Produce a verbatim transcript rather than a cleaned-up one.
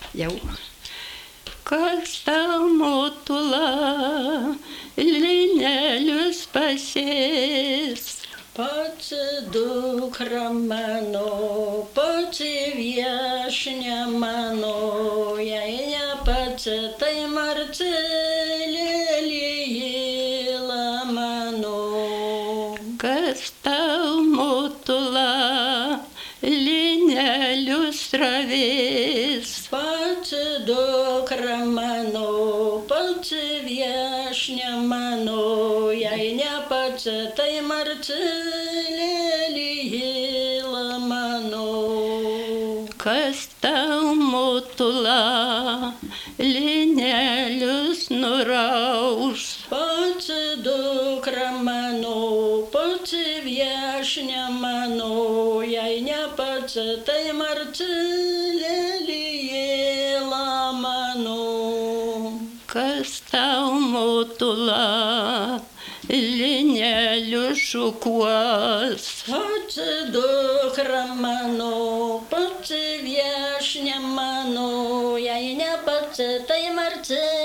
Jau. Kas tau motula, linelius pasės? Pats dukra mano, pats viešnia mano, jei ne pats, tai Marcelė Liela mano. Kas tau motula, linelius ravės? Pats dukra mano, pats viešnia mano, jei ne pats, tai Marcelė Liela mano. Kas tau motula, linelius nuraus? Pats dukra mano, pats viešnia mano, jei ne pats, tai Marcelė Liela mano. Kas tau motula, linelius šukuos? Pats dukra mano, pats viešnia mano, jei ne pats, tai Marcelė